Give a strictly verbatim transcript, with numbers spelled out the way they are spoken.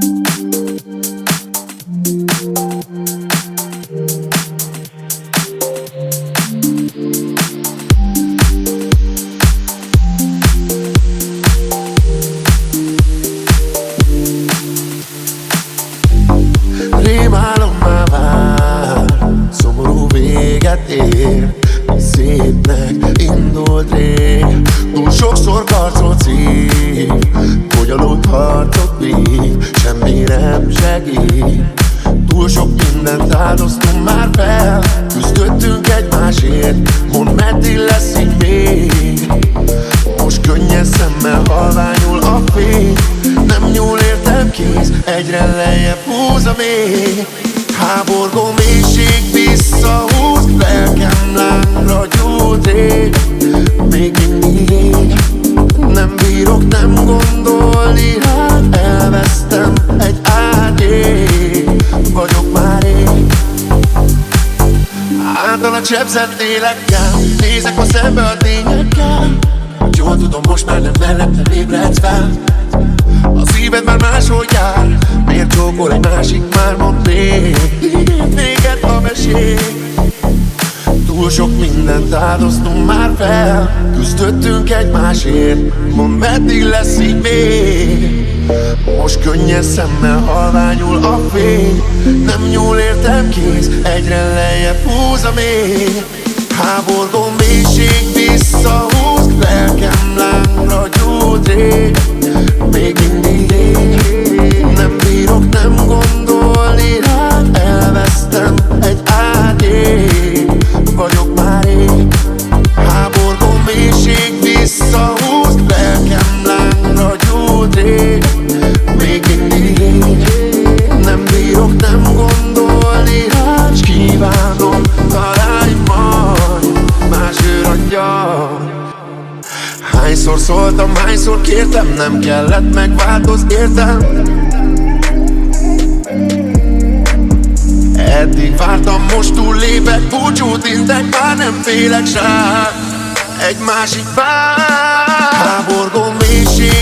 Rémálommal vár, szomorú véget ér. Szépnek indult rég, túl sokszor karcolt szív, bonyolult harcot vív, semmi nem segít. Túl sok mindent áldoztunk már fel, küzdöttünk egymásért, mondd meddig lesz így még. Most könnyes szemmel halványul a fény, nem nyúl értem kéz, egyre lejjebb húz a mély. Háborgó mélység visszahúz, lelkem lángra gyújt rég. Még mindig ég, nem bírok nem gondolni rád. Elvesztem egy árnyék, vagyok már én. Által a csepszett lélekkel, nézek a szembe a tényekkel. Jól tudom, most már nem mellettem ébredsz fel. A szíved már máshol jár, miért csókol egy másik, már mondd még. Így véget a mesék. Túl sok mindent áldoztunk már fel, küzdöttünk egymásért, mondd meddig lesz így még. Most könnyes szemmel halványul a fény, nem nyúl értem kéz, egyre lejjebb húz a mély. Háborgó mélység visszahúz, lelkem lángra gyújt rég. Még mindig ég, nem bírok nem gondolni rád. Elvesztem egy árnyék, vagyok már én. Háborgó mélység visszahúz, lelkem lángra gyújt rég. Még mindig ég, nem bírok nem gondolni rád. S kívánom, találj majd más őradja. Hányszor szóltam, hányszor kértem, nem kellett megváltoz, értem. Eddig vártam, most túllépek, búcsút intek, már nem félek sár. Egy másik pár. Háborgó mélység